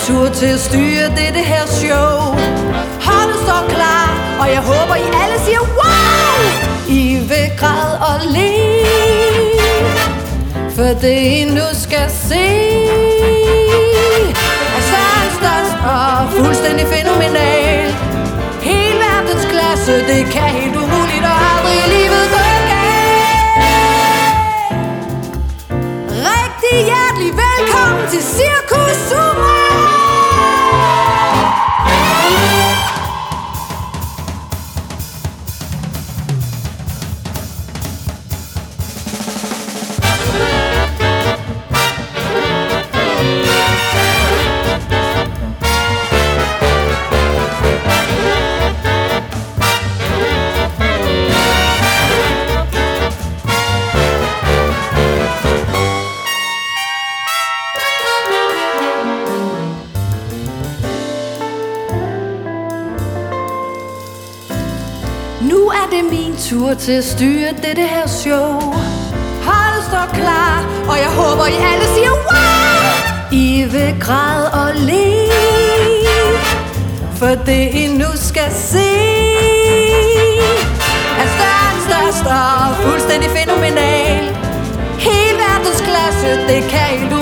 tur til at styre det her show. Holdet står klar, og jeg håber I alle siger wow! I vil græde og le, for det I nu skal se er størst og fuldstændig fænomenal. Hele verdens klasse, det kan helt umuligt og aldrig i livet gå galt. Rigtig hjertelig velkommen til Cirkus Zuma. Nu er det min tur til at styre det her show. Holdet står klar, og jeg håber I alle siger wow! I vil græde og le, for det I nu skal se er størst og fuldstændig fænomenal. Hele verdens klasse, det kan I